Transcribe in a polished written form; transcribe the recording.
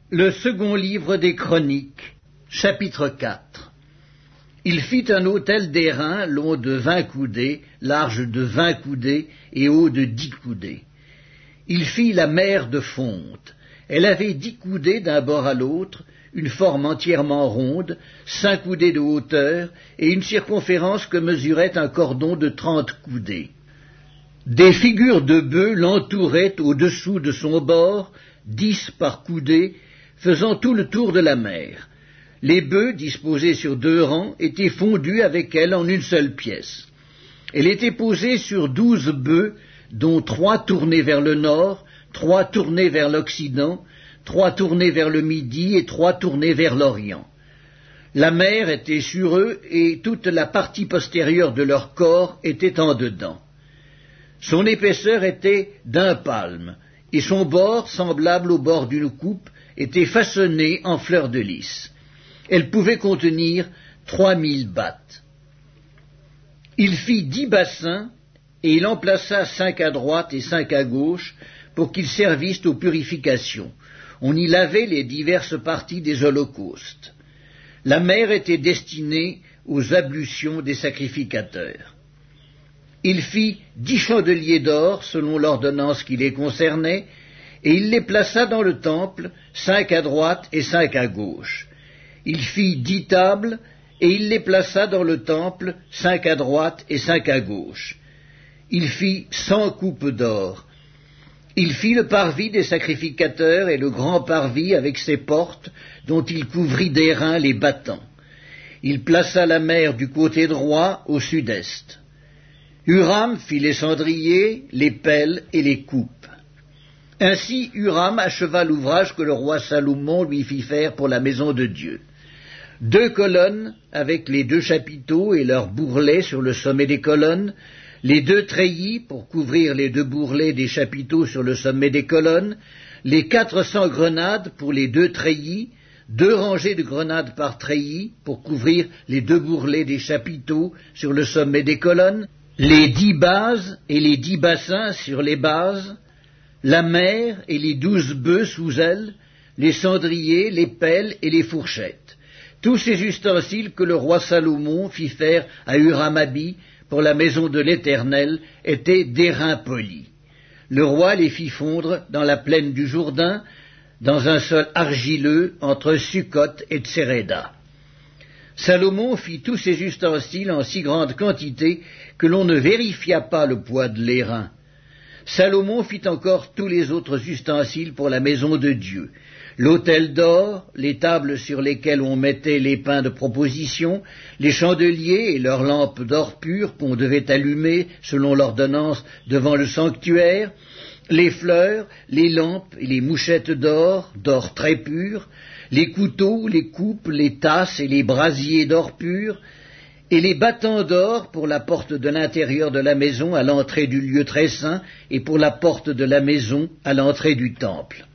Le second livre des Chroniques, chapitre 4. Il fit un autel d'airain long de 20 coudées, large de 20 coudées et haut de 10 coudées. Il fit la mer de fonte. Elle avait 10 coudées d'un bord à l'autre, une forme entièrement ronde, 5 coudées de hauteur et une circonférence que mesurait un cordon de 30 coudées. Des figures de bœufs l'entouraient au-dessous de son bord, 10 par coudée, faisant tout le tour de la mer. Les bœufs, disposés sur 2 rangs, étaient fondus avec elle en une seule pièce. Elle était posée sur 12 bœufs, dont 3 tournés vers le nord, 3 tournés vers l'occident, 3 tournés vers le midi et 3 tournés vers l'orient. La mer était sur eux et toute la partie postérieure de leur corps était en dedans. Son épaisseur était d'1 palme, et son bord, semblable au bord d'une coupe, était façonné en fleur de lys. Elle pouvait contenir 3000 battes. Il fit 10 bassins, et il en plaça 5 à droite et 5 à gauche, pour qu'ils servissent aux purifications. On y lavait les diverses parties des holocaustes. La mer était destinée aux ablutions des sacrificateurs. Il fit 10 chandeliers d'or, selon l'ordonnance qui les concernait, et il les plaça dans le temple, 5 à droite et 5 à gauche. Il fit 10 tables, et il les plaça dans le temple, 5 à droite et 5 à gauche. Il fit 100 coupes d'or. Il fit le parvis des sacrificateurs et le grand parvis avec ses portes, dont il couvrit d'airain les battants. Il plaça la mer du côté droit au sud-est. Huram fit les cendriers, les pelles et les coupes. Ainsi Huram acheva l'ouvrage que le roi Salomon lui fit faire pour la maison de Dieu. 2 colonnes avec les 2 chapiteaux et leurs bourrelets sur le sommet des colonnes, les 2 treillis pour couvrir les 2 bourrelets des chapiteaux sur le sommet des colonnes, les 400 grenades pour les 2 treillis, 2 rangées de grenades par treillis pour couvrir les 2 bourrelets des chapiteaux sur le sommet des colonnes, les 10 bases et les 10 bassins sur les bases, la mer et les 12 bœufs sous elle, les cendriers, les pelles et les fourchettes. Tous ces ustensiles que le roi Salomon fit faire à Huram-Abi pour la maison de l'Éternel étaient d'airain poli. Le roi les fit fondre dans la plaine du Jourdain, dans un sol argileux entre Sukkot et Tseréda. Salomon fit tous ces ustensiles en si grande quantité que l'on ne vérifia pas le poids de l'airain. Salomon fit encore tous les autres ustensiles pour la maison de Dieu, l'autel d'or, les tables sur lesquelles on mettait les pains de proposition, les chandeliers et leurs lampes d'or pur qu'on devait allumer selon l'ordonnance devant le sanctuaire, les fleurs, les lampes et les mouchettes d'or très pur, les couteaux, les coupes, les tasses et les brasiers d'or pur, et les battants d'or pour la porte de l'intérieur de la maison à l'entrée du lieu très saint et pour la porte de la maison à l'entrée du temple.